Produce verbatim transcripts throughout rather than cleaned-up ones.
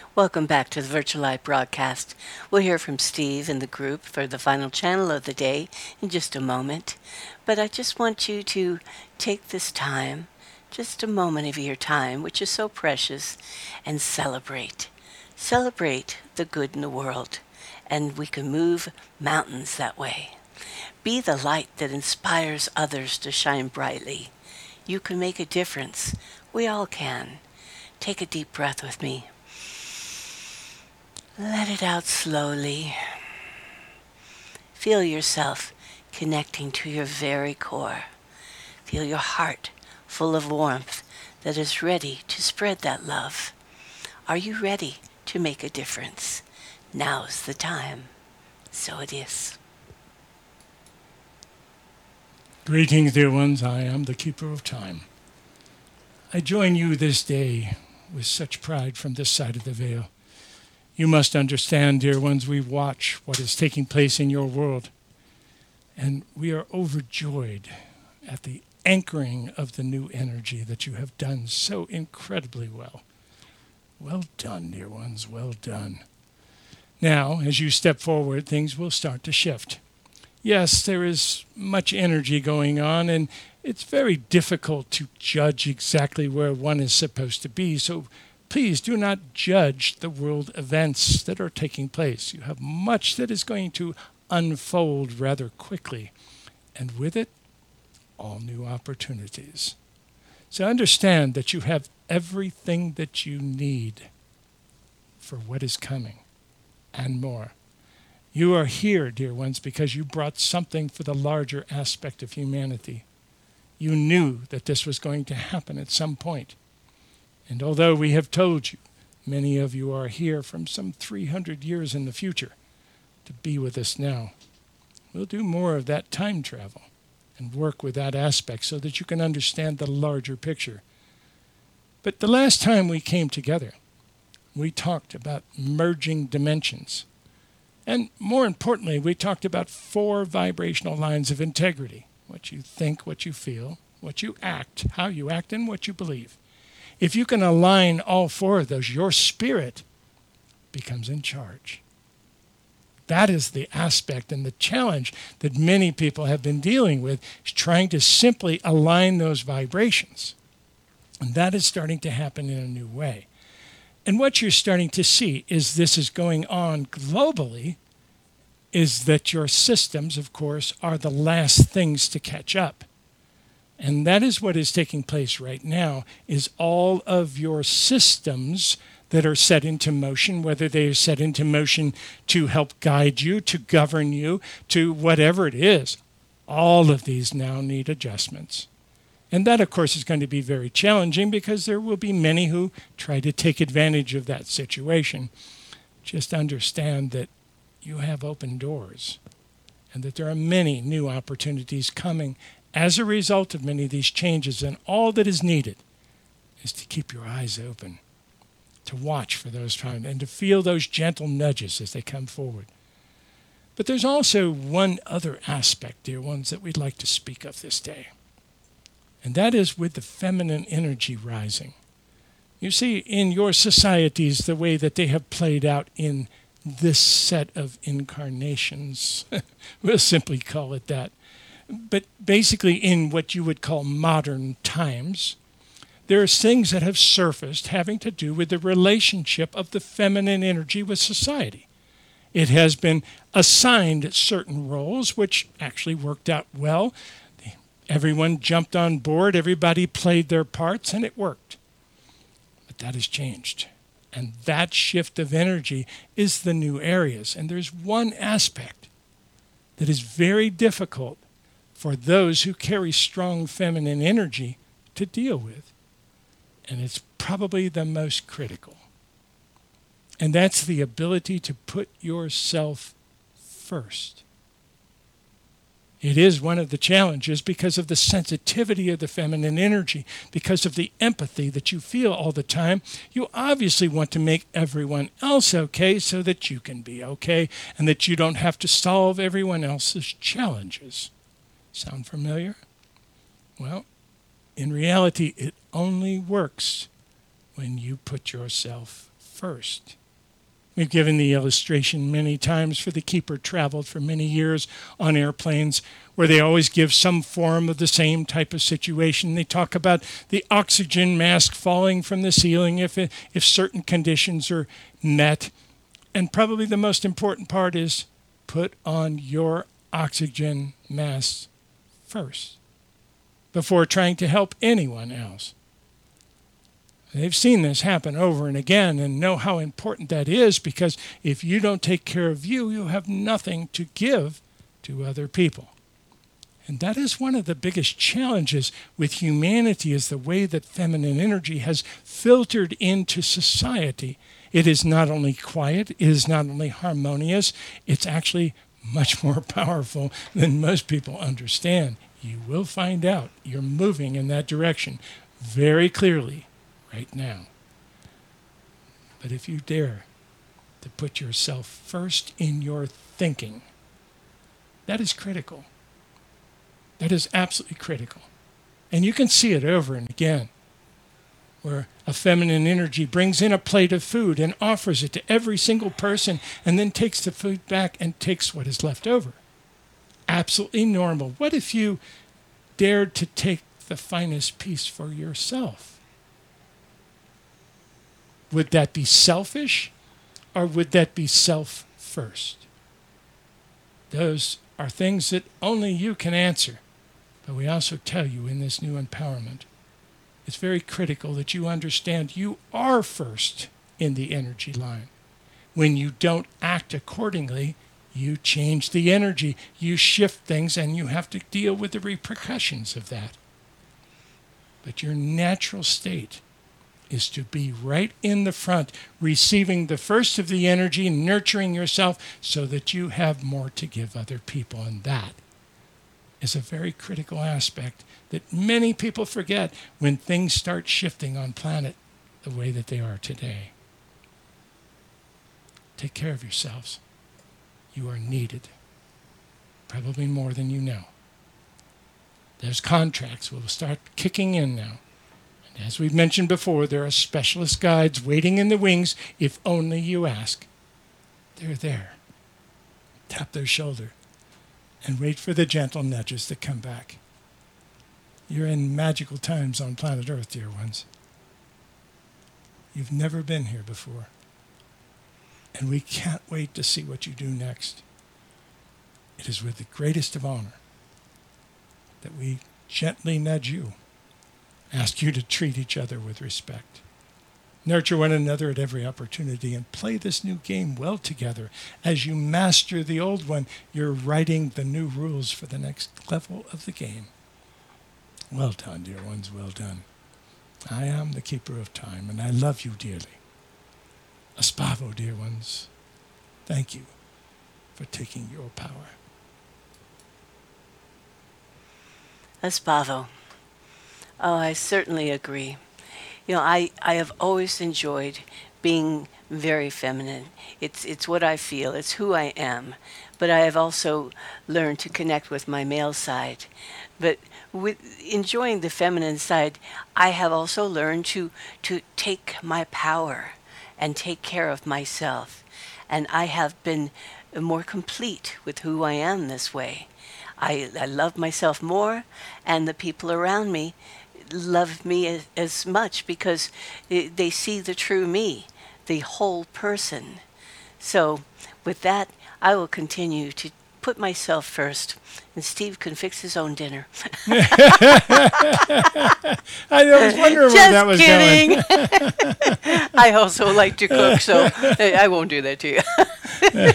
Welcome back to the Virtual Live broadcast. We'll hear from Steve and the group for the final channel of the day in just a moment. But I just want you to take this time, just a moment of your time, which is so precious, and celebrate. Celebrate the good in the world, and we can move mountains that way. Be the light that inspires others to shine brightly. You can make a difference. We all can. Take a deep breath with me. Let it out slowly. Feel yourself connecting to your very core. Feel your heart full of warmth that is ready to spread that love. Are you ready to make a difference? Now's the time. So it is. Greetings, dear ones. I am the Keeper of Time. I join you this day with such pride from this side of the veil. You must understand, dear ones, we watch what is taking place in your world, and we are overjoyed at the anchoring of the new energy that you have done so incredibly well. Well done, dear ones, well done. Now, as you step forward, things will start to shift. Yes, there is much energy going on, and it's very difficult to judge exactly where one is supposed to be, so please do not judge the world events that are taking place. You have much that is going to unfold rather quickly, and with it, all new opportunities. So understand that you have everything that you need for what is coming and more. You are here, dear ones, because you brought something for the larger aspect of humanity. You knew that this was going to happen at some point. And although we have told you, many of you are here from some three hundred years in the future to be with us now. We'll do more of that time travel and work with that aspect so that you can understand the larger picture. But the last time we came together, we talked about merging dimensions. And more importantly, we talked about four vibrational lines of integrity: what you think, what you feel, what you act, how you act, and what you believe. If you can align all four of those, your spirit becomes in charge. That is the aspect and the challenge that many people have been dealing with, is trying to simply align those vibrations. And that is starting to happen in a new way. And what you're starting to see is this is going on globally, is that your systems, of course, are the last things to catch up. And that is what is taking place right now, is all of your systems that are set into motion, whether they are set into motion to help guide you, to govern you, to whatever it is, all of these now need adjustments. And that, of course, is going to be very challenging because there will be many who try to take advantage of that situation. Just understand that you have open doors and that there are many new opportunities coming as a result of many of these changes, and all that is needed is to keep your eyes open, to watch for those times, and to feel those gentle nudges as they come forward. But there's also one other aspect, dear ones, that we'd like to speak of this day, and that is with the feminine energy rising. You see, in your societies, the way that they have played out in this set of incarnations, we'll simply call it that, but basically in what you would call modern times, there are things that have surfaced having to do with the relationship of the feminine energy with society. It has been assigned certain roles, which actually worked out well. Everyone jumped on board, everybody played their parts, and it worked. But that has changed. And that shift of energy is the new areas. And there's one aspect that is very difficult for those who carry strong feminine energy to deal with. And it's probably the most critical. And that's the ability to put yourself first. It is one of the challenges because of the sensitivity of the feminine energy, because of the empathy that you feel all the time. You obviously want to make everyone else okay so that you can be okay and that you don't have to solve everyone else's challenges. Sound familiar? Well, in reality, it only works when you put yourself first. We've given the illustration many times for the keeper traveled for many years on airplanes where they always give some form of the same type of situation. They talk about the oxygen mask falling from the ceiling if it, if certain conditions are met. And probably the most important part is put on your oxygen mask first before trying to help anyone else. They've seen this happen over and again and know how important that is, because if you don't take care of you, you have nothing to give to other people. And that is one of the biggest challenges with humanity, is the way that feminine energy has filtered into society. It is not only quiet, it is not only harmonious, it's actually much more powerful than most people understand. You will find out you're moving in that direction very clearly right now. But if you dare to put yourself first in your thinking, that is critical. That is absolutely critical. And you can see it over and again, where a feminine energy brings in a plate of food and offers it to every single person, and then takes the food back and takes what is left over. Absolutely normal. What if you dared to take the finest piece for yourself? Would that be selfish, or would that be self first? Those are things that only you can answer. But we also tell you in this new empowerment, it's very critical that you understand you are first in the energy line. When you don't act accordingly, you change the energy, you shift things, and you have to deal with the repercussions of that. But your natural state is to be right in the front, receiving the first of the energy, nurturing yourself so that you have more to give other people. And that is a very critical aspect that many people forget when things start shifting on planet the way that they are today. Take care of yourselves. You are needed, probably more than you know. Those contracts will start kicking in now. And as we've mentioned before, there are specialist guides waiting in the wings if only you ask. They're there. Tap their shoulder and wait for the gentle nudges to come back. You're in magical times on planet Earth, dear ones. You've never been here before. And we can't wait to see what you do next. It is with the greatest of honor that we gently nudge you, ask you to treat each other with respect, nurture one another at every opportunity, and play this new game well together. As you master the old one, you're writing the new rules for the next level of the game. Well done, dear ones, well done. I am the keeper of time, and I love you dearly. Aspavo, dear ones, thank you for taking your power. Aspavo. Oh, I certainly agree. You know, I, I have always enjoyed being very feminine. It's it's what I feel. It's who I am. But I have also learned to connect with my male side. But with enjoying the feminine side, I have also learned to to take my power and take care of myself. And I have been more complete with who I am this way. I, I love myself more, and the people around me love me as, as much because it, they see the true me, the whole person. So with that, I will continue to put myself first, and Steve can fix his own dinner. I was wondering where that was kidding. going. I also like to cook, so I won't do that to you.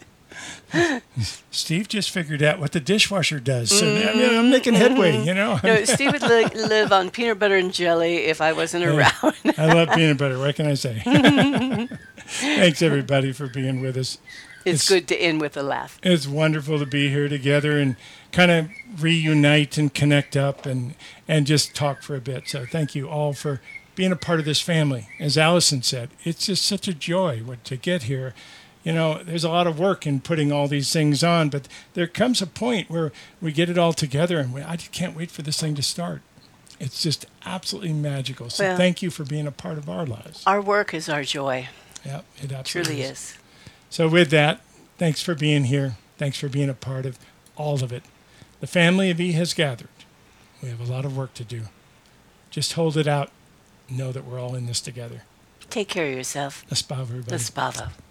Steve just figured out what the dishwasher does, so mm-hmm. I mean, I'm making headway, you know. No, Steve would li- live on peanut butter and jelly if I wasn't yeah. around. I love peanut butter. What can I say? Thanks, everybody, for being with us. It's, it's good to end with a laugh. It's wonderful to be here together and kind of reunite and connect up and, and just talk for a bit. So thank you all for being a part of this family. As Allison said, it's just such a joy to get here. You know, there's a lot of work in putting all these things on, but there comes a point where we get it all together, and we, I just can't wait for this thing to start. It's just absolutely magical. So well, thank you for being a part of our lives. Our work is our joy. Yeah, it absolutely Truly is. is. So with that, thanks for being here. Thanks for being a part of all of it. The family of E has gathered. We have a lot of work to do. Just hold it out. Know that we're all in this together. Take care of yourself. Espavo, everybody. The Spavo.